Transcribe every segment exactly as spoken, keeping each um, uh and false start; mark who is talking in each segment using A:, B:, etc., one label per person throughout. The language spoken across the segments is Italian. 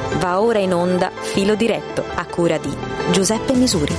A: Va ora in onda Filo Diretto, a cura di Giuseppe Misuri.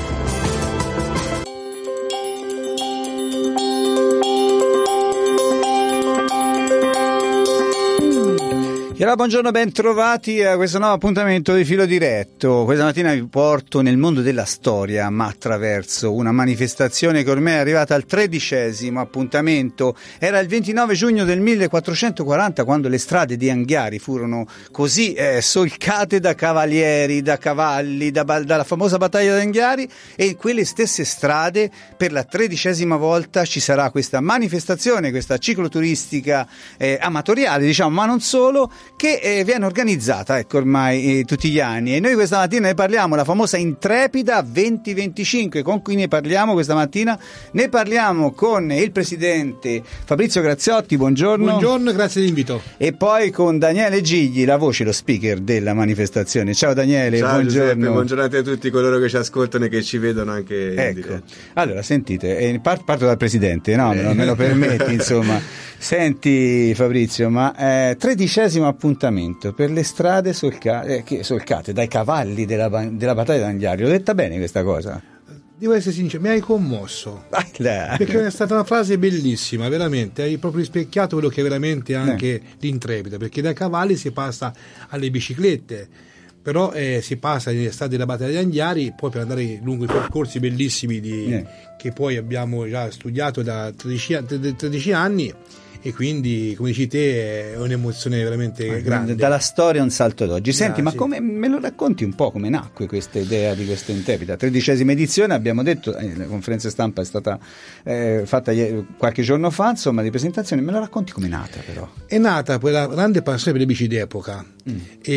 B: E allora, buongiorno, ben trovati a questo nuovo appuntamento di Filo Diretto. Questa mattina vi porto nel mondo della storia, ma attraverso una manifestazione che ormai è arrivata al tredicesimo appuntamento. Era il ventinove giugno del millequattrocentoquaranta, quando le strade di Anghiari furono così eh, solcate da cavalieri, da cavalli, da, dalla famosa battaglia di Anghiari, e in quelle stesse strade per la tredicesima volta ci sarà questa manifestazione, questa cicloturistica eh, amatoriale, diciamo, ma non solo, che eh, viene organizzata, ecco, ormai eh, tutti gli anni. E noi questa mattina ne parliamo, la famosa Intrepida venti venticinque. Con cui ne parliamo questa mattina? Ne parliamo con il presidente Fabrizio Graziotti, buongiorno.
C: Buongiorno, grazie dell'invito.
B: E poi con Daniele Gigli, la voce, lo speaker della manifestazione. Ciao Daniele,
D: ciao,
B: buongiorno.
D: Giuseppe, buongiorno a tutti coloro che ci ascoltano e che ci vedono anche
B: ecco.
D: in diretta.
B: Allora, sentite, eh, parto dal presidente, no? Me lo, me lo permetti, insomma. Senti Fabrizio, ma eh, tredicesimo appuntamento per le strade solca- eh, che, solcate dai cavalli della, della battaglia d'Anghiari. L'ho detta bene questa cosa?
C: Devo essere sincero, mi hai commosso, perché è stata una frase bellissima, veramente, hai proprio rispecchiato quello che è veramente anche eh. l'Intrepida, perché dai cavalli si passa alle biciclette, però eh, si passa nelle strade della battaglia d'Anghiari, poi per andare lungo i percorsi bellissimi di, eh. che poi abbiamo già studiato da tredici anni. E quindi, come dici te, è un'emozione veramente ah, grande.
B: Dalla storia un salto d'oggi. Senti,
C: ah,
B: ma
C: sì.
B: come me lo racconti un po' come nacque questa idea di questa Intrepida? Tredicesima edizione, abbiamo detto, eh, la conferenza stampa è stata eh, fatta ieri, qualche giorno fa, insomma, di presentazione. Me lo racconti come è nata, però?
C: È nata quella grande passione per le bici d'epoca, mm.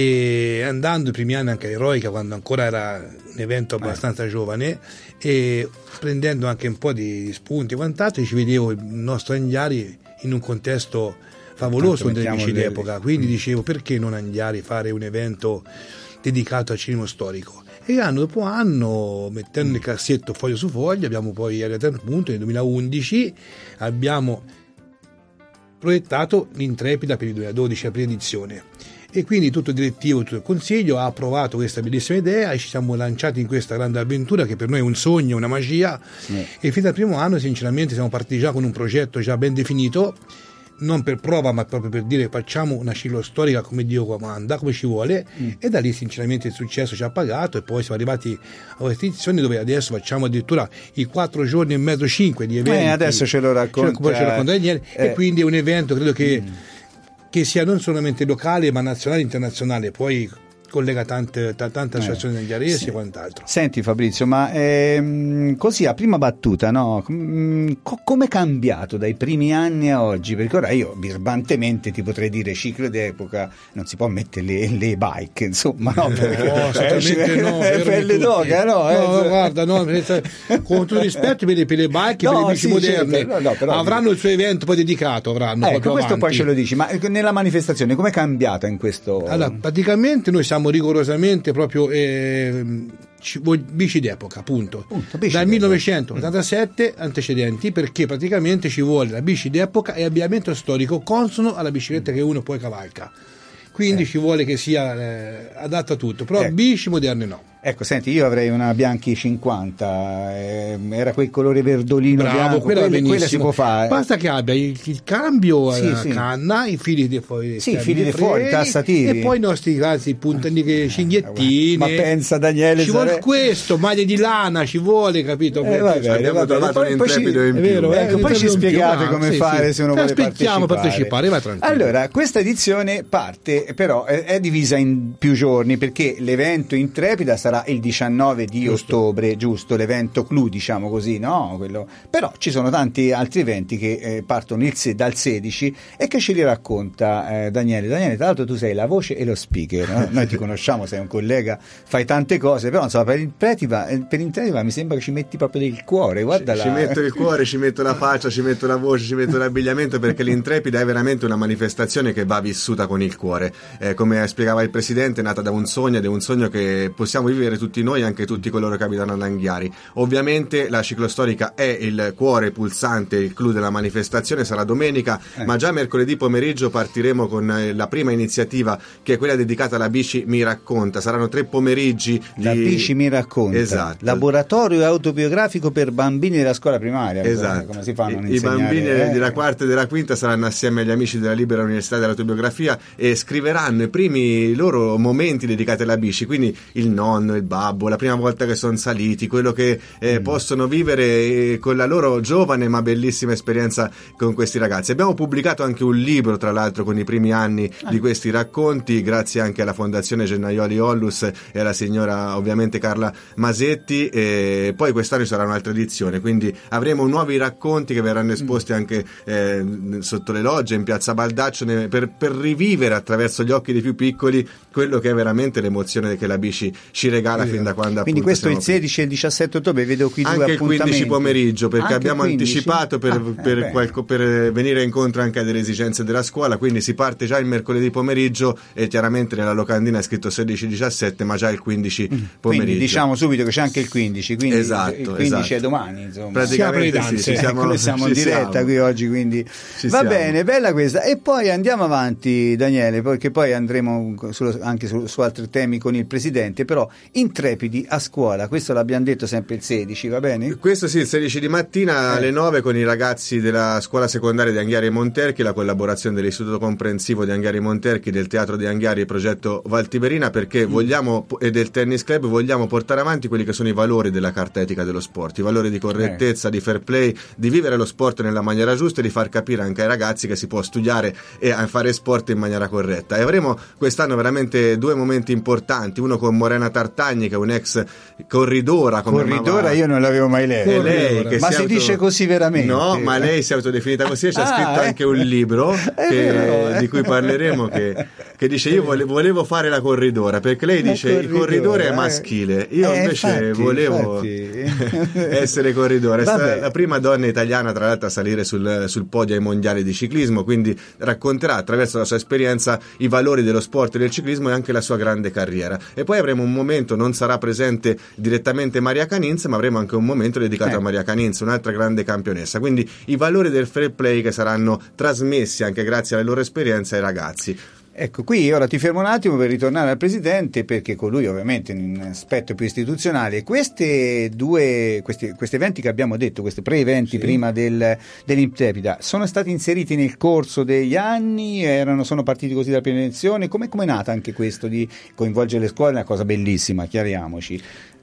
C: e andando i primi anni anche all'Eroica, quando ancora era un evento abbastanza eh. giovane, e prendendo anche un po' di spunti e quant'altro, ci vedevo il nostro Anghiari in un contesto favoloso delle bici d'epoca, quindi mm. dicevo, perché non Anghiari fare un evento dedicato al cinema storico? E anno dopo anno, mettendo mm. il cassetto foglio su foglio, abbiamo poi arrivato al punto, nel duemilaundici abbiamo proiettato l'Intrepida per il duemiladodici, la prima edizione, e quindi tutto il direttivo, tutto il consiglio ha approvato questa bellissima idea e ci siamo lanciati in questa grande avventura che per noi è un sogno, una magia, sì. E fin dal primo anno sinceramente siamo partiti già con un progetto già ben definito, non per prova ma proprio per dire facciamo una ciclostorica come Dio comanda, come ci vuole, mm. e da lì sinceramente il successo ci ha pagato, e poi siamo arrivati a questa edizione dove adesso facciamo addirittura i quattro giorni e mezzo, cinque di eventi.
B: Eh, adesso ce lo racconta,
C: ce lo racconta Daniele, eh. E quindi è un evento credo che mm. che sia non solamente locale ma nazionale e internazionale, poi collega tante, t- tante associazioni degli aresi sì. e quant'altro.
B: Senti Fabrizio, ma ehm, così a prima battuta, no? Co- come è cambiato dai primi anni a oggi? Perché ora io birbantemente ti potrei dire ciclo d'epoca, non si può mettere le, le bike, insomma, no? Perché,
C: no, assolutamente
B: eh,
C: no.
B: È pelle d'oca, no?
C: No, eh, guarda, no, con tutto rispetto per le, per le bike, no, per le bici sì, moderne, certo, no, no, però, avranno il suo evento poi dedicato, avranno.
B: Ecco, questo
C: avanti.
B: Poi ce lo dici, ma nella manifestazione com'è cambiata in questo?
C: Allora, praticamente noi siamo rigorosamente proprio eh, bici d'epoca, punto.
B: punto bici
C: dal
B: d'epoca.
C: millenovecentottantasette antecedenti, perché praticamente ci vuole la bici d'epoca e abbiamento storico consono alla bicicletta che uno poi cavalca, quindi eh. ci vuole che sia eh, adatta a tutto, però ecco. bici moderne no.
B: Ecco, senti, io avrei una Bianchi cinquanta, eh, era quel colore verdolino.
C: Bravo,
B: bianco,
C: quella,
B: quella, quella si può fare.
C: Basta che abbia il, il cambio
B: sì,
C: alla
B: sì.
C: canna, i fili di fuori,
B: sì, fili di fuori, tassativi,
C: e poi i nostri classici puntini, cinghiettine.
B: Ma pensa Daniele,
C: ci
B: sare...
C: vuole questo, maglie di lana, ci vuole, capito?
B: Eh, vabbè,
D: abbiamo
B: vabbè,
D: trovato
B: poi,
D: un
B: poi ci,
D: intrepido in più.
B: Vero, ecco, poi ci spiegate come
C: sì,
B: fare
C: sì.
B: se uno vuole
C: aspettiamo
B: partecipare.
C: partecipare, va tranquillo.
B: Allora, questa edizione parte, però è, è divisa in più giorni, perché l'evento Intrepida sarà il diciannove di giusto. ottobre, giusto, l'evento clou, diciamo così, no? Quello... Però ci sono tanti altri eventi che eh, partono il se- dal sedici e che ce li racconta eh, Daniele. Daniele, tra l'altro tu sei la voce e lo speaker, no? Noi ti conosciamo, sei un collega, fai tante cose, però insomma per Intrepida, per Intrepida mi sembra che ci metti proprio del cuore, guarda
D: ci,
B: la...
D: ci metto il cuore, ci metto la faccia, ci metto la voce, ci metto l'abbigliamento, perché l'Intrepida è veramente una manifestazione che va vissuta con il cuore, eh, come spiegava il presidente, è nata da un sogno ed è un sogno che possiamo vivere rivivere tutti noi, anche tutti coloro che abitano ad Anghiari. Ovviamente la ciclostorica è il cuore pulsante, il clou della manifestazione, sarà domenica, eh. ma già mercoledì pomeriggio partiremo con la prima iniziativa, che è quella dedicata alla bici Mi Racconta. Saranno tre pomeriggi di...
B: La bici Mi Racconta,
D: esatto.
B: laboratorio autobiografico per bambini della scuola primaria,
D: esatto.
B: come si fanno a
D: I, i bambini
B: eh?
D: della quarta e della quinta saranno assieme agli amici della Libera Università dell'Autobiografia e scriveranno i primi loro momenti dedicati alla bici, quindi il nonno, il babbo, la prima volta che sono saliti, quello che eh, mm. possono vivere eh, con la loro giovane ma bellissima esperienza con questi ragazzi. Abbiamo pubblicato anche un libro, tra l'altro, con i primi anni ah. di questi racconti, grazie anche alla Fondazione Gennaioli Ollus e alla signora ovviamente Carla Masetti, e poi quest'anno ci sarà un'altra edizione, quindi avremo nuovi racconti che verranno esposti anche eh, sotto le logge in piazza Baldaccio, per, per rivivere attraverso gli occhi dei più piccoli quello che è veramente l'emozione che la bici ci regala fin da quando,
B: quindi
D: appunto,
B: questo il
D: qui.
B: sedici e il diciassette ottobre, vedo qui
D: anche
B: due
D: il
B: appuntamenti.
D: quindici pomeriggio, perché
B: anche
D: abbiamo anticipato per,
B: ah,
D: per,
B: eh
D: qualco, per venire incontro anche a delle esigenze della scuola, quindi si parte già il mercoledì pomeriggio e chiaramente nella locandina è scritto sedici diciassette, ma già il quindici
B: mm.
D: pomeriggio.
B: Quindi diciamo subito che c'è anche il quindici, quindi
D: esatto,
B: il quindici
D: esatto.
B: è domani, insomma.
D: Praticamente sì, ci siamo,
B: ecco, noi siamo in diretta
D: siamo.
B: qui oggi, quindi
D: ci
B: va
D: siamo.
B: bene, bella questa. E poi andiamo avanti, Daniele, perché poi andremo su, anche su, su altri temi con il presidente, però Intrepidi a scuola, questo l'abbiamo detto sempre il sedici, va bene?
D: Questo sì, il sedici di mattina eh. alle nove con i ragazzi della scuola secondaria di Anghiari e Monterchi, la collaborazione dell'Istituto Comprensivo di Anghiari e Monterchi, del Teatro di Anghiari e Progetto Valtiberina, perché mm. vogliamo, e del Tennis Club, vogliamo portare avanti quelli che sono i valori della carta etica dello sport, i valori di correttezza, eh. di fair play, di vivere lo sport nella maniera giusta e di far capire anche ai ragazzi che si può studiare e fare sport in maniera corretta. E avremo quest'anno veramente due momenti importanti, uno con Morena Tartagni, che è un'ex corridora, come
B: corridora
D: mamma...
B: io non l'avevo mai letto,
D: e lei che
B: ma si,
D: si auto...
B: dice così veramente?
D: No, ma lei si è autodefinita così e ci ha
B: ah,
D: scritto
B: eh.
D: anche un libro che,
B: vero, eh.
D: di cui parleremo, che, che dice io volevo, volevo fare la corridora, perché lei dice il corridore è maschile, io
B: eh,
D: invece
B: infatti,
D: volevo
B: infatti.
D: essere corridore. È stata
B: Vabbè.
D: la prima donna italiana, tra l'altro, a salire sul, sul podio ai mondiali di ciclismo, quindi racconterà attraverso la sua esperienza i valori dello sport e del ciclismo e anche la sua grande carriera. E poi avremo un momento, non sarà presente direttamente Maria Caninz, ma avremo anche un momento dedicato eh. a Maria Caninz, un'altra grande campionessa, quindi i valori del fair play che saranno trasmessi anche grazie alle loro esperienze ai ragazzi.
B: Ecco, qui ora ti fermo un attimo per ritornare al presidente, perché con lui ovviamente in un aspetto più istituzionale queste due, questi, questi eventi che abbiamo detto, questi pre-eventi sì. prima del, dell'Intrepida, sono stati inseriti nel corso degli anni, erano, sono partiti così dalla prima edizione, come è nata anche questo di coinvolgere le scuole? È una cosa bellissima, chiariamoci.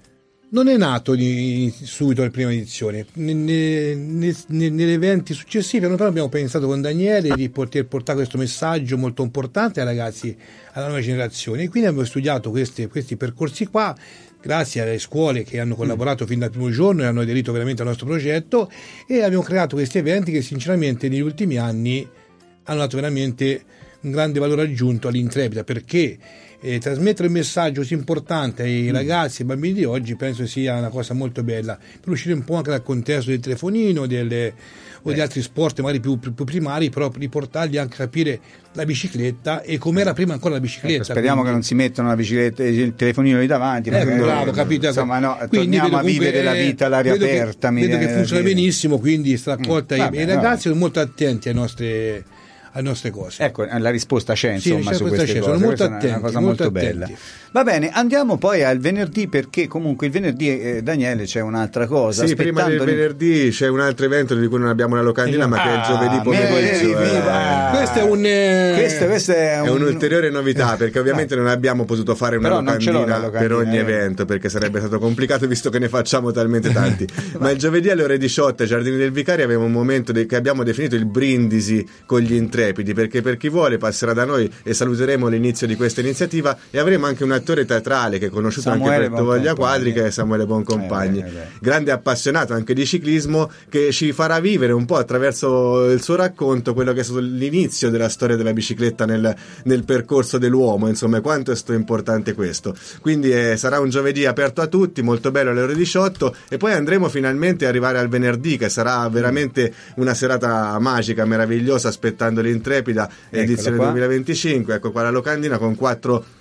C: Non è nato di, subito alla prima edizione, ne, ne, ne, negli eventi successivi noi abbiamo pensato con Daniele di poter portare questo messaggio molto importante ai ragazzi, alla nuova generazione, e quindi abbiamo studiato questi, questi percorsi qua grazie alle scuole che hanno collaborato mm. fin dal primo giorno e hanno aderito veramente al nostro progetto, e abbiamo creato questi eventi che sinceramente negli ultimi anni hanno dato veramente un grande valore aggiunto all'Intrepida, perché E trasmettere un messaggio così importante ai ragazzi e ai bambini di oggi penso sia una cosa molto bella, per uscire un po' anche dal contesto del telefonino delle, o eh. di altri sport magari più, più, più primari, però riportarli anche a capire la bicicletta e com'era prima ancora la bicicletta.
B: Ecco, speriamo quindi che non si mettano la bicicletta, il telefonino lì davanti,
C: eh, bravo, capito?
B: Insomma, no,
C: quindi
B: torniamo a vivere la vita all'aria
C: vedo
B: aperta.
C: Che, vedo che funziona benissimo, quindi sta accolta mm, i, i ragazzi sono molto attenti ai nostri alle nostre cose.
B: Ecco, la risposta c'è insomma
C: sì,
B: su queste
C: c'è,
B: cose.
C: Sono molto
B: Questa
C: attenti,
B: è una cosa
C: molto,
B: molto
C: attenti.
B: bella. Va bene, andiamo poi al venerdì, perché comunque il venerdì, eh, Daniele, c'è un'altra cosa.
D: Sì, prima del venerdì c'è un altro evento di cui non abbiamo una locandina, ma che è il giovedì pomeriggio.
C: Eh. Questo è un eh...
B: questo, questo è, un...
D: è un'ulteriore novità, perché ovviamente non abbiamo potuto fare una locandina, locandina per ogni eh. evento, perché sarebbe stato complicato visto che ne facciamo talmente tanti. Ma il giovedì alle ore diciotto ai Giardini del Vicario abbiamo un momento de- che abbiamo definito il brindisi con gli intrepidi, perché per chi vuole passerà da noi e saluteremo l'inizio di questa iniziativa, e avremo anche un attore teatrale che è conosciuto Samuele anche per Tovaglia Quadri, che è Samuele Boncompagni, eh, eh, eh. grande appassionato anche di ciclismo, che ci farà vivere un po' attraverso il suo racconto quello che è stato l'inizio della storia della bicicletta nel, nel percorso dell'uomo, insomma, quanto è stato importante questo. Quindi eh, sarà un giovedì aperto a tutti, molto bello alle ore diciotto, e poi andremo finalmente ad arrivare al venerdì, che sarà veramente una serata magica, meravigliosa, aspettando l'Intrepida edizione duemilaventicinque. Ecco qua la locandina con quattro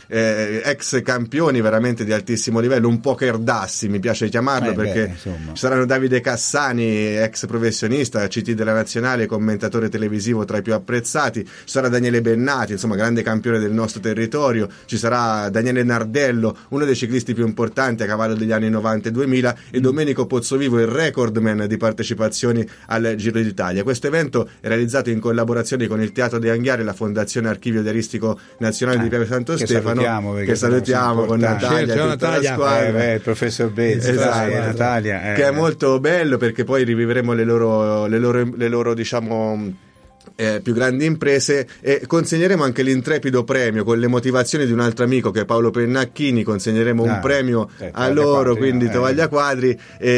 D: eh, ex campioni veramente di altissimo livello, un poker dassi mi piace chiamarlo,
B: eh
D: perché
B: beh, ci
D: saranno Davide Cassani, ex professionista, C T della Nazionale, commentatore televisivo tra i più apprezzati, ci sarà Daniele Bennati, insomma grande campione del nostro territorio, ci sarà Daniele Nardello, uno dei ciclisti più importanti a cavallo degli anni novanta e duemila, e Domenico Pozzovivo, il recordman di partecipazioni al Giro d'Italia. Questo evento è realizzato in collaborazione con il Teatro De Anghiari e la Fondazione Archivio Diaristico Nazionale
B: eh,
D: di Piave Santo
B: che
D: Stefano,
B: salutiamo,
D: che salutiamo con Natalia,
C: certo,
D: tutta
C: Natalia,
D: la squadra,
B: eh, beh, il professor Bezzi,
D: esatto,
B: eh, Natalia, eh.
D: che è molto bello perché poi rivivremo le loro, le loro, le loro diciamo Eh, più grandi imprese, e consegneremo anche l'intrepido premio con le motivazioni di un altro amico che è Paolo Pennacchini. Consegneremo ah, un premio eh, a loro, quadri, quindi eh. Tovaglia Quadri,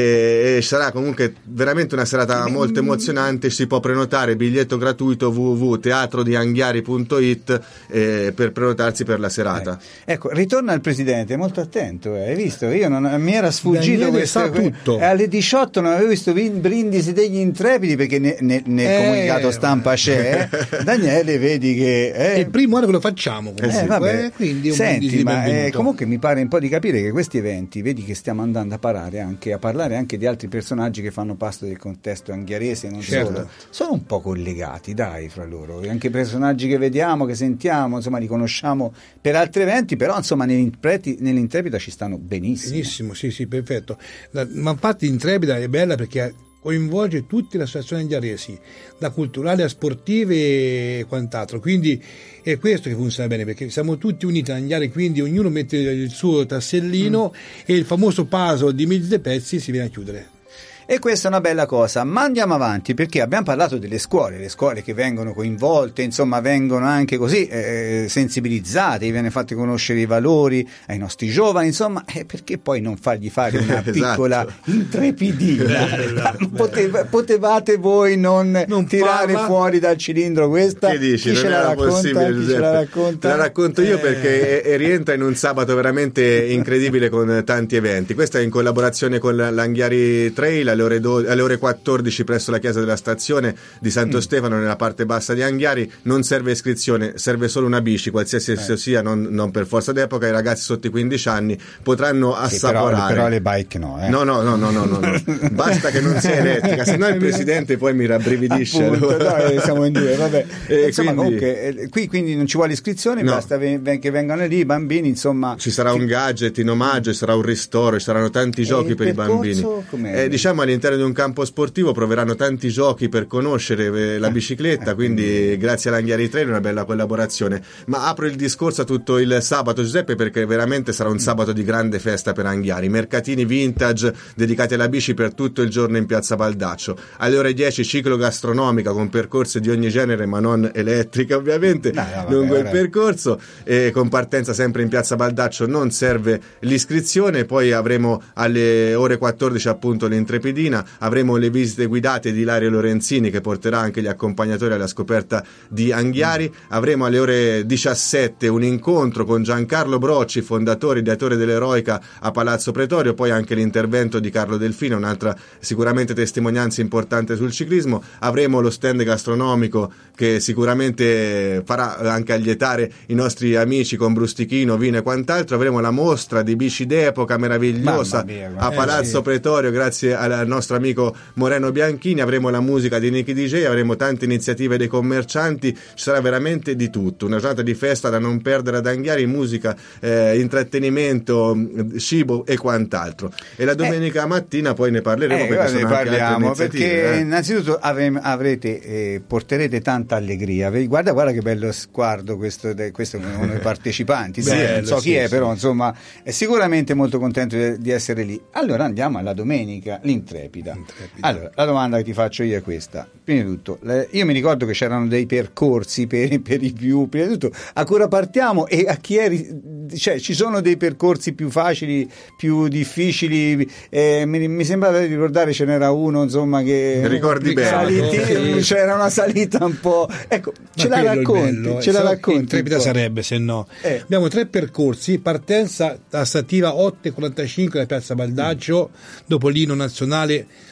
D: e, e sarà comunque veramente una serata molto emozionante. Si può prenotare, biglietto gratuito w w w punto teatro di anghiari punto it eh, per prenotarsi per la serata.
B: Eh. Ecco, ritorna il presidente, molto attento, eh. Hai visto? Io non, mi era sfuggito questo,
C: tutto.
B: Eh, alle diciotto non avevo visto brindisi degli intrepidi, perché ne, ne, nel eh, comunicato stampa c'è. Daniele, vedi che
C: è il primo anno che lo facciamo comunque,
B: eh, vabbè.
C: Eh, quindi un
B: Senti, ma eh, comunque mi pare un po' di capire che questi eventi, vedi che stiamo andando a parlare anche a parlare anche di altri personaggi che fanno parte del contesto anghiarese, non
C: certo.
B: solo, sono un po' collegati, dai, fra loro, e anche personaggi che vediamo, che sentiamo, insomma, li conosciamo per altri eventi, però insomma nell'Intrepida ci stanno benissimo.
C: Benissimo, sì, sì, perfetto. La, ma infatti Intrepida è bella perché coinvolge tutte le associazioni anghiaresi, da culturali a sportive e quant'altro, quindi è questo che funziona bene, perché siamo tutti uniti ad Anghiari, quindi ognuno mette il suo tassellino mm. e il famoso puzzle di mille pezzi si viene a chiudere.
B: E questa è una bella cosa, ma andiamo avanti, perché abbiamo parlato delle scuole, le scuole che vengono coinvolte, insomma vengono anche così eh, sensibilizzate, viene fatti conoscere i valori ai nostri giovani, insomma, eh, perché poi non fargli fare una piccola esatto. intrepidina?
C: Bella,
B: Poteva, potevate voi non, non tirare parla. fuori dal cilindro questa?
D: Che dici?
B: Chi
D: non
B: ce la racconta? Chi ce la racconta?
D: Te la racconto io eh. perché e, e rientra in un sabato veramente incredibile con tanti eventi. Questa è in collaborazione con l'Anghiari Trail alle ore, do, alle ore quattordici presso la chiesa della stazione di Santo mm. Stefano nella parte bassa di Anghiari. Non serve iscrizione, serve solo una bici, qualsiasi esso eh. sia, non, non per forza d'epoca. I ragazzi sotto i quindici anni potranno
B: sì,
D: assaporare.
B: Però, però le bike no, eh.
D: no, no, no, no, no, no, no. Basta che non sia elettrica, se no il presidente poi mi rabbrividisce.
B: Appunto, no, siamo in due, vabbè.
D: E
B: insomma,
D: quindi,
B: comunque, eh, qui quindi non ci vuole iscrizione,
D: no.
B: basta ven- che vengano lì i bambini, insomma.
D: Ci sarà un gadget in omaggio, ci sarà un ristoro, ci saranno tanti giochi per i bambini. Eh, diciamo all'interno di un campo sportivo proveranno tanti giochi per conoscere la bicicletta, quindi grazie all'Anghiari Trail una bella collaborazione. Ma apro il discorso a tutto il sabato, Giuseppe, perché veramente sarà un sabato di grande festa per Anghiari. Mercatini vintage dedicati alla bici per tutto il giorno in piazza Baldaccio. Alle ore dieci ciclo gastronomica con percorsi di ogni genere, ma non elettriche ovviamente, no, no, vabbè, lungo vabbè. il percorso, e con partenza sempre in piazza Baldaccio. Non serve l'iscrizione. Poi avremo alle ore quattordici appunto l'Intrepidina, avremo le visite guidate di Ilario Lorenzini che porterà anche gli accompagnatori alla scoperta di Anghiari. Mm. Avremo alle ore diciassette un incontro con Giancarlo Brocci, fondatore e ideatore dell'Eroica, a Palazzo Pretorio. Poi anche l'intervento di Carlo Delfino, un'altra sicuramente testimonianza importante sul ciclismo. Avremo lo stand gastronomico che sicuramente farà anche allietare i nostri amici con brustichino, vino e quant'altro. Avremo la mostra di bici d'epoca meravigliosa mia, a Palazzo eh, Pretorio grazie al nostro amico Moreno Bianchini. Avremo la musica di Nicky D J, avremo tante iniziative dei commercianti, ci sarà veramente di tutto, una giornata di festa da non perdere ad Anghiari, musica, eh, intrattenimento, cibo e quant'altro. E la domenica eh, mattina poi ne parleremo,
B: eh,
D: perché sono
B: ne parliamo
D: anche
B: perché
D: eh.
B: innanzitutto ave- avrete eh, porterete tanta allegria. Guarda guarda che bello sguardo questo, de- questo è uno dei partecipanti, sì, bello, non so chi sì, è sì. però insomma è sicuramente molto contento di, di essere lì. Allora andiamo alla domenica, l'Intrepida. Intrepida. Allora la domanda che ti faccio io è questa: prima di tutto le, io mi ricordo che c'erano dei percorsi per, per i più, prima di tutto a cui partiamo e a chi eri, cioè ci sono dei percorsi più facili, più difficili, eh, mi, mi sembra di ricordare ce n'era uno insomma che
D: ricordi bene,
B: saliti,
C: sì.
B: c'era una salita un po', ecco, ce la racconti, ce la racconti.
C: Intrepida sarebbe, se no eh. abbiamo tre percorsi: partenza tassativa otto e quarantacinque da piazza Baldaccio, mm. dopo l'inno nazionale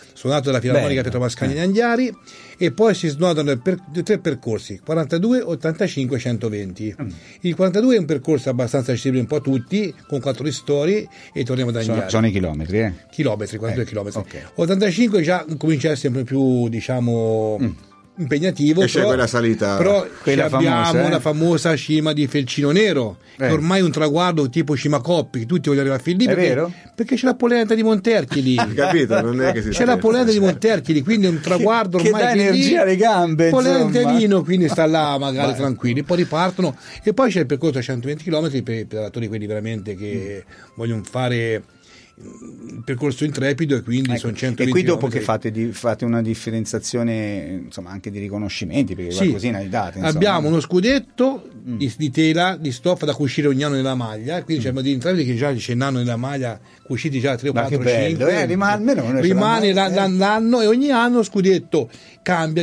C: suonato dalla Filarmonica Pietro Mascagni di Anghiari, e poi si snodano per, tre percorsi, quarantadue, ottantacinque, centoventi. Mm. Il quarantadue è un percorso abbastanza accessibile un po' a tutti, con quattro ristori, e torniamo da Anghiari.
B: Sono, sono i chilometri, eh?
C: Chilometri, quarantadue eh, chilometri.
B: Okay.
C: ottantacinque già comincia a essere sempre più, diciamo... Mm. impegnativo,
D: e c'è
C: però,
D: quella salita,
C: però
B: quella
C: abbiamo
B: famosa, eh?
C: la famosa cima di Felcino Nero, eh. che ormai è un traguardo tipo Cima Coppi, tutti vogliono arrivare fin lì,
B: è
C: perché,
B: vero?
C: perché c'è la polenta di Monterchili.
D: Capito? Non è che si
C: c'è la polenta di Monterchili, quindi è un traguardo
B: che,
C: ormai
B: che dà energia alle gambe,
C: polenta
B: insomma.
C: e vino, quindi sta là magari tranquilli, poi ripartono, e poi c'è il percorso a centoventi chilometri per i pedalatori, quelli veramente che mm. vogliono fare il percorso intrepido, e quindi ecco, sono centoventi
B: e qui dopo
C: chilometri.
B: Che fate, di, fate una differenziazione, insomma, anche di riconoscimenti, perché sì, qualcosina li date, insomma.
C: Abbiamo uno scudetto mm. di, di tela, di stoffa da cucire ogni anno nella maglia, quindi mm. c'è di intrepidi che già c'è un anno nella maglia, cuciti già tre o quattro, cinque,
B: eh, rimane, almeno
C: rimane l'anno, e ogni anno lo scudetto cambia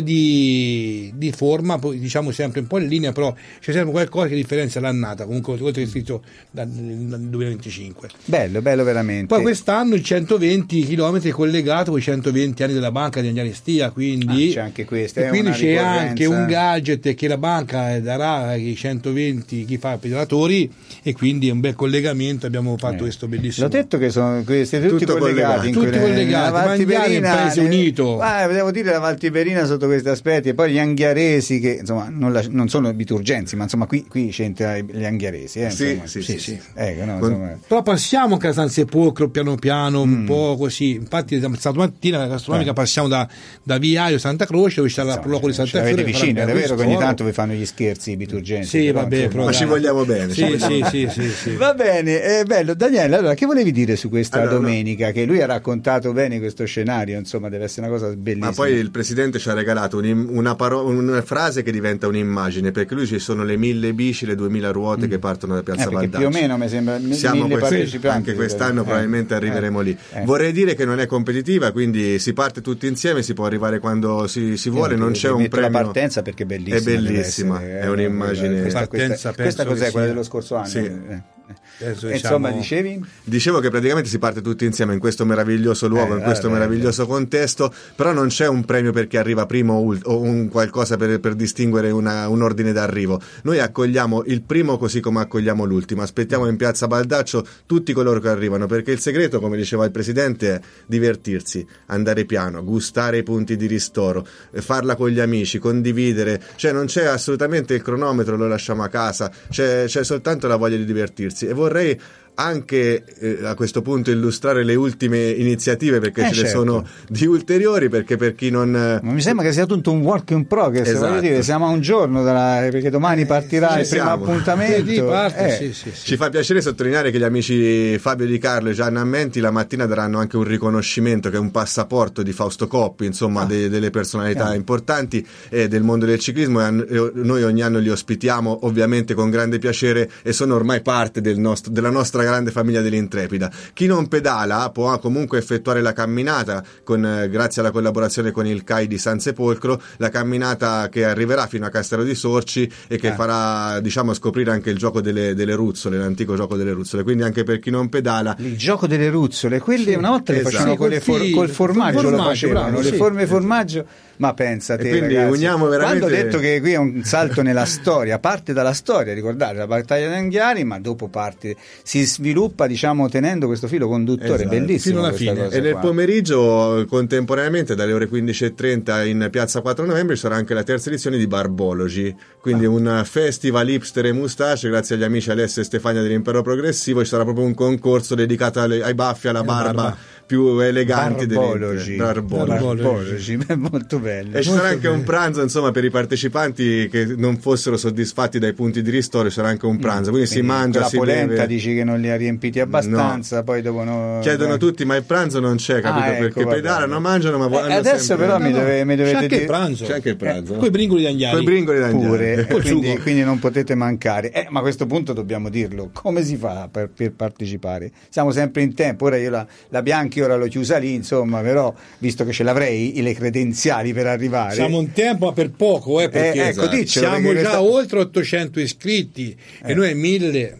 C: di, di forma, poi diciamo sempre un po' in linea, però c'è sempre qualcosa che differenzia l'annata, comunque oltre che scritto dal duemilaventicinque.
B: Bello, bello veramente.
C: Poi quest'anno il centoventi chilometri è collegato con i centoventi anni della banca di Anghiari Stia, quindi
B: ah, c'è anche questo,
C: e quindi c'è
B: ricorrenza.
C: Anche un gadget che la banca darà ai centoventi chi fa i pedalatori, e quindi è un bel collegamento. Abbiamo fatto eh. questo bellissimo.
B: L'ho detto che sono questi tutti
C: Tutto
B: collegati,
C: tutti quelle, collegati. Anghiari è un paese unito.
B: Ah, devo dire la Valtiberina sotto questi aspetti, e poi gli anghiaresi che insomma non, la, non sono biturgensi, ma insomma qui, qui c'entra gli anghiaresi, eh,
D: sì,
B: insomma.
D: sì, sì, sì, sì.
B: Ecco, no,
D: Con...
B: insomma.
C: Però passiamo a San Sepolcro piano piano, mm. un po' così. Infatti stamattina la gastronomica eh. passiamo da, da Viaio Santa Croce, dove c'è la Proloco di Santa Fiore,
B: vicino, è vero che ogni tanto vi fanno gli scherzi i biturgensi.
C: Sì,
B: però,
C: vabbè,
B: insomma,
D: ma ci vogliamo bene.
C: Sì, sì, sì, sì, sì.
B: Va bene, è bello. Daniele, allora che volevi dire su questa
D: allora,
B: domenica? No. Che lui ha raccontato bene questo scenario, insomma, deve essere una cosa bellissima.
D: Ma poi il presidente ci ha regalato un, una, paro- una frase che diventa un'immagine, perché lui ci sono le mille bici, le duemila ruote mm. che partono da Piazza
B: eh,
D: Baldaccio.
B: Più o meno mi sembra
D: siamo
B: mille
D: questi,
B: partecipanti.
D: anche quest'anno eh, probabilmente
B: eh,
D: arriveremo
B: eh,
D: lì.
B: Eh.
D: Vorrei dire che non è competitiva, quindi si parte tutti insieme, si può arrivare quando si, si vuole, non c'è un premio.
B: La partenza perché è bellissima.
D: È bellissima,
B: essere,
D: è un'immagine.
B: Questa, questa, questa cos'è? Quella dello scorso anno?
D: Sì.
B: Eh.
C: Penso,
B: insomma,
C: diciamo...
B: dicevi?
D: Dicevo che praticamente si parte tutti insieme in questo meraviglioso luogo, eh, in questo eh, meraviglioso eh. contesto, però non c'è un premio per chi arriva primo o, ult- o un qualcosa per, per distinguere una, un ordine d'arrivo. Noi accogliamo il primo così come accogliamo l'ultimo, aspettiamo in Piazza Baldaccio tutti coloro che arrivano, perché il segreto, come diceva il presidente, è divertirsi, andare piano, gustare i punti di ristoro, farla con gli amici, condividere, cioè non c'è assolutamente il cronometro, lo lasciamo a casa, c'è, c'è soltanto la voglia di divertirsi. E vorrei anche eh, a questo punto illustrare le ultime iniziative, perché
B: eh
D: ce
B: certo.
D: ne sono di ulteriori, perché per chi non...
B: Ma mi sembra che sia tutto un work in progress, esatto. Voglio dire, siamo a un giorno dalla... perché domani partirà
D: eh,
B: il primo
D: siamo.
B: appuntamento.
C: Parte,
B: eh.
C: sì, sì, sì.
D: Ci fa piacere sottolineare che gli amici Fabio Di Carlo e Gianna Ammenti la mattina daranno anche un riconoscimento, che è un passaporto di Fausto Coppi, insomma, ah. de- delle personalità ah. importanti eh, del mondo del ciclismo, e an- e noi ogni anno li ospitiamo ovviamente con grande piacere, e sono ormai parte del nostro, della nostra grande famiglia dell'Intrepida. Chi non pedala può comunque effettuare la camminata con, eh, grazie alla collaborazione con il C A I di San Sepolcro, la camminata che arriverà fino a Castello di Sorci e che eh. farà, diciamo, scoprire anche il gioco delle, delle ruzzole, l'antico gioco delle ruzzole, quindi anche per chi non pedala
B: il gioco delle ruzzole, quelli sì, una volta esatto. le facevano con le for- col formaggio, formaggio lo facevano, bravo, le sì. forme formaggio, ma pensate,
D: quindi
B: ragazzi,
D: uniamo veramente...
B: quando ho detto che qui è un salto nella storia, parte dalla storia, ricordate la battaglia di Anghiari, ma dopo parte, si sviluppa, diciamo, tenendo questo filo conduttore, esatto. bellissimo
C: fino alla fine.
D: E nel
B: qua.
D: pomeriggio contemporaneamente dalle ore quindici e trenta in piazza quattro novembre ci sarà anche la terza edizione di Barbologi, quindi ah. un festival hipster e mustache grazie agli amici Alessio e Stefania dell'Impero Progressivo. Ci sarà proprio un concorso dedicato alle, ai baffi, alla barba, barba più eleganti
B: Barbologi.
D: Barbologi.
B: Barbologi. È molto bello.
D: E ci
B: molto
D: sarà anche
B: bello.
D: un pranzo, insomma, per i partecipanti che non fossero soddisfatti dai punti di ristoro, sarà anche un pranzo, quindi, quindi si mangia,
B: la
D: si
B: polenta
D: beve.
B: Dici che non li ha riempiti abbastanza, no. Poi dopo no,
D: chiedono
B: eh.
D: tutti, ma il pranzo non c'è, capito?
B: Ah, ecco,
D: perché
B: vabbè.
D: pedalano, mangiano, ma
B: eh, adesso
D: sempre...
B: però
C: no,
B: mi,
C: no.
B: deve, mi dovete
C: c'è anche
B: dire
C: il pranzo,
D: c'è anche il pranzo,
C: eh, con i bringoli di Anghiari,
D: con i bringoli di Anghiari
B: pure,
C: eh,
B: quindi, quindi non potete mancare, eh, ma a questo punto dobbiamo dirlo, come si fa per, per partecipare? Siamo sempre in tempo, ora io la, la Bianchi ora l'ho chiusa lì, insomma, però visto che ce l'avrei le credenziali per arrivare,
C: siamo in tempo ma per poco, eh, perché
B: eh, ecco, diccelo,
C: siamo
B: perché
C: già
B: questa...
C: oltre ottocento iscritti eh. e noi mille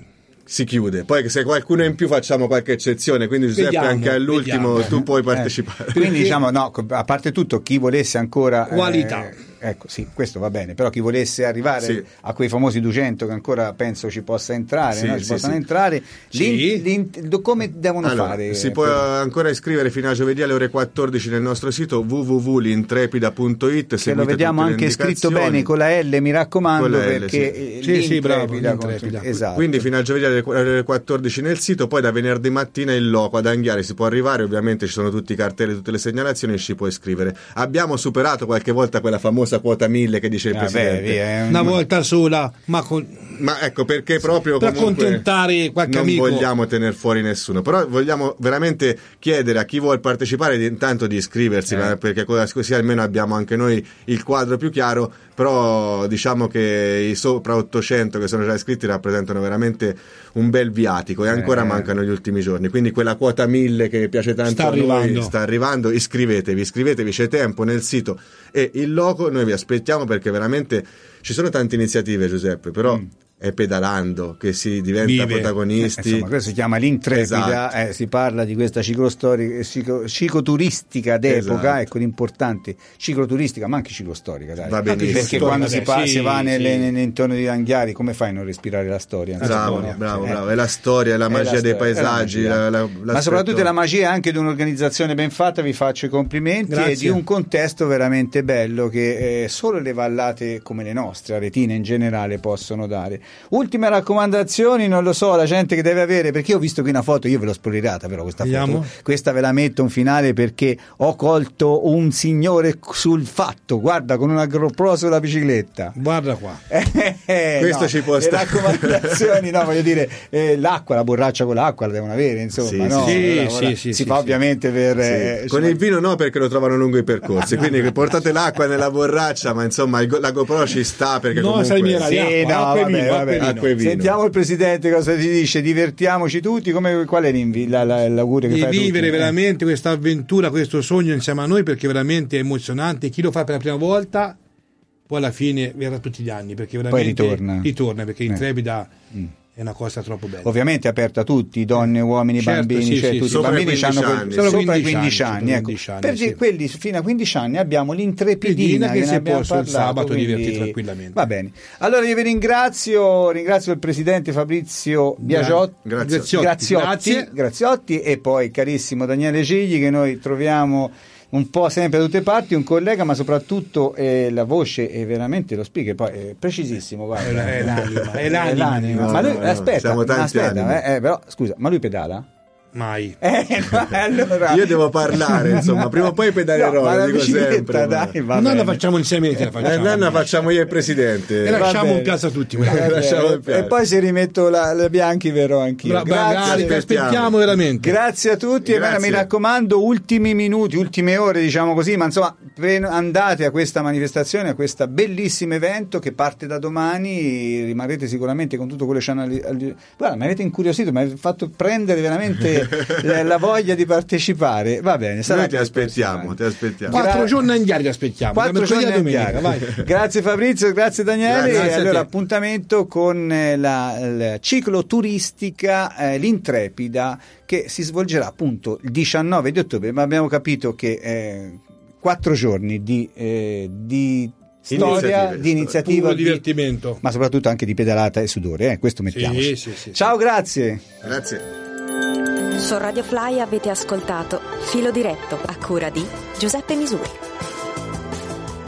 D: si chiude. Poi se qualcuno è in più facciamo qualche eccezione, quindi Giuseppe vediamo, anche all'ultimo vediamo. tu puoi partecipare.
B: Eh, quindi diciamo no, a parte tutto chi volesse ancora
C: qualità.
B: Eh, ecco, sì, questo va bene, però chi volesse arrivare sì. a quei famosi duecento che ancora penso ci possa entrare, sì, no? ci sì, possano sì. entrare, sì. l'in, l'in, come devono
D: allora,
B: fare?
D: Si può ancora iscrivere fino a giovedì alle ore quattordici nel nostro sito w w w punto l'intrepida punto it.
B: Che lo vediamo anche scritto bene con la L, mi raccomando,
D: L,
B: perché
D: sì.
C: Sì, sì, bravo,
B: l'intrepida. Esatto.
D: Quindi fino a giovedì alle ore quattordici nel sito, poi da venerdì mattina il loco ad Anghiari si può arrivare, ovviamente ci sono tutti i cartelli, tutte le segnalazioni e ci può iscrivere. Abbiamo superato qualche volta quella famosa quota mille che dice il
B: Vabbè,
D: presidente
B: via,
C: una volta sola, ma con...
D: ma ecco perché proprio
C: per accontentare qualche
D: non
C: amico.
D: vogliamo tener fuori nessuno, però vogliamo veramente chiedere a chi vuole partecipare di, intanto di iscriversi, eh. perché così almeno abbiamo anche noi il quadro più chiaro. Però diciamo che i sopra ottocento che sono già iscritti rappresentano veramente un bel viatico e ancora eh. mancano gli ultimi giorni, quindi quella quota mille che piace tanto
C: sta
D: a
C: arrivando.
D: noi sta arrivando. Iscrivetevi, iscrivetevi, c'è tempo nel sito e il loco noi vi aspettiamo, perché veramente ci sono tante iniziative, Giuseppe, però mm. è pedalando che si diventa
C: Vive.
D: protagonisti.
B: Eh, insomma, questo si chiama l'Intrepida,
D: esatto.
B: eh, si parla di questa ciclostorica, ciclo, cicloturistica d'epoca,
D: esatto.
B: ecco l'importante, cicloturistica ma anche ciclostorica, dai.
D: Va benissimo.
B: Perché quando si, pa-
C: sì,
B: si va nelle,
C: sì.
B: nell'intorno di Anghiari, come fai a non respirare la storia?
D: Bravo,
B: Insomma,
D: bravo,
B: eh.
D: bravo. È la storia, è la magia
B: la
D: dei
B: storia,
D: paesaggi,
B: la
D: la, la,
B: ma soprattutto è la magia anche di un'organizzazione ben fatta, vi faccio i complimenti.
C: Grazie.
B: E di un contesto veramente bello che eh, solo le vallate come le nostre, aretine in generale, possono dare. Ultima raccomandazioni, non lo so, la gente che deve avere, perché io ho visto qui una foto, io ve l'ho spoilerata però questa
C: Vediamo.
B: foto, questa ve la metto un finale perché ho colto un signore sul fatto, guarda, con una GoPro sulla bicicletta.
C: Guarda qua.
B: Eh,
D: Questo
B: no,
D: ci può
B: le
D: stare.
B: raccomandazioni, no, voglio dire, eh, l'acqua, la borraccia con l'acqua la devono avere, insomma,
D: Sì,
B: no?
C: sì,
B: Ora,
C: sì,
B: ora
C: sì,
B: si
C: sì,
B: fa
C: sì.
B: ovviamente per...
D: Sì.
B: Eh,
D: Con
B: cioè,
D: il vino no, perché lo trovano lungo i percorsi, quindi portate l'acqua nella borraccia, ma insomma il go- la GoPro ci sta, perché
C: No,
D: comunque
C: sai mira,
B: Sì,
C: acqua,
B: no,
C: acqua e
B: vabbè,
C: vino,
B: vabbè.
C: acqua e vino.
D: Acqua e vino.
B: Sentiamo il presidente cosa ti dice, divertiamoci tutti, come, qual è l'invi- la, la, l'augurio che
C: Di
B: fai a tutti?
C: vivere
B: Eh.
C: veramente questa avventura, questo sogno insieme a noi, perché veramente è emozionante. Chi lo fa per la prima volta poi alla fine verrà tutti gli anni, perché veramente
B: Poi ritorna.
C: ritorna perché
B: Eh.
C: Intrepida
B: Mm.
C: è una cosa troppo bella.
B: Ovviamente è aperta a tutti, donne, uomini,
C: Certo,
B: bambini,
C: sì,
B: cioè
C: sì,
B: tutti
C: sì.
B: i bambini
D: Sopra i
B: hanno
D: quindici
B: quel-
D: anni.
B: sopra
C: Sopra
B: i
C: i
B: quindici
C: quindici
B: anni,
C: anni,
B: ecco.
C: quindici anni,
B: Per
C: sì.
B: quelli fino a quindici anni abbiamo l'intrepidina
C: Pedina
B: che
C: che
B: ne
C: si
B: abbiamo
C: può sul
B: parlato,
C: sabato
B: quindi-
C: divertire tranquillamente.
B: Va bene. Allora io vi ringrazio, ringrazio il presidente Fabrizio Biagiotti,
D: Grazie.
C: Graziotti.
B: Graziotti,
C: Grazie.
B: Graziotti e poi carissimo Daniele Gigli, che noi troviamo un po' sempre da tutte parti, un collega, ma soprattutto eh, la voce è veramente lo speaker, poi è precisissimo, guarda.
C: È la- è l'anima, è
B: È
C: l'anima.
B: l'anima.
D: No,
B: ma lui
D: no, no,
B: aspetta,
D: siamo tanti
B: aspetta,
D: animi.
B: eh, eh, però scusa, ma lui pedala?
C: Mai.
B: Eh, no, allora...
D: Io devo parlare, insomma, prima o poi pedalerò,
B: No, ma
D: lo
B: la
D: dico
B: bicicletta,
D: sempre.
B: dai, va
C: Noi
B: bene.
C: la facciamo insieme, te la facciamo.
D: Eh, Nanna facciamo io e il presidente.
C: E
B: Va
C: lasciamo
B: bene.
C: in piazza tutti.
B: Va bene.
D: lasciamo in piazza.
B: E poi se rimetto la, la Bianchi verrò anch'io.
C: Bra-
B: Grazie.
C: Magari, ti
D: aspettiamo.
C: aspettiamo veramente.
B: Grazie a tutti e
D: Grazie.
B: bene, mi raccomando, ultimi minuti, ultime ore, diciamo così, ma insomma pre- andate a questa manifestazione, a questo bellissimo evento che parte da domani, rimarrete sicuramente con tutto quello che c'hanno al- al- guarda, mi avete incuriosito, mi avete fatto prendere veramente la, la voglia di partecipare. Va bene, sarà
D: Noi ti
B: per il
D: aspettiamo,
B: prossimo
D: ti
B: anno.
D: aspettiamo.
C: Quattro
B: Gra-
C: giorni a Anghiari ti aspettiamo. da
B: Quattro
C: mercoledì
B: giorni
C: a
B: a
C: domenica,
B: Anghiari.
C: vai.
B: Grazie Fabrizio, grazie Daniele.
D: Grazie
B: e
C: a
B: allora
C: te.
B: appuntamento con eh, la, la cicloturistica eh, l'Intrepida, che si svolgerà appunto il diciannove di ottobre, ma abbiamo capito che eh, quattro giorni di, eh, di storia,
D: Iniziative,
B: di iniziativa,
C: Puro
B: di-
C: divertimento.
B: ma soprattutto anche di pedalata e sudore, eh, questo mettiamoci.
C: Sì, sì, sì,
B: Ciao, grazie.
D: Grazie.
A: Su Radio Fly avete ascoltato Filo Diretto a cura di Giuseppe Misuri.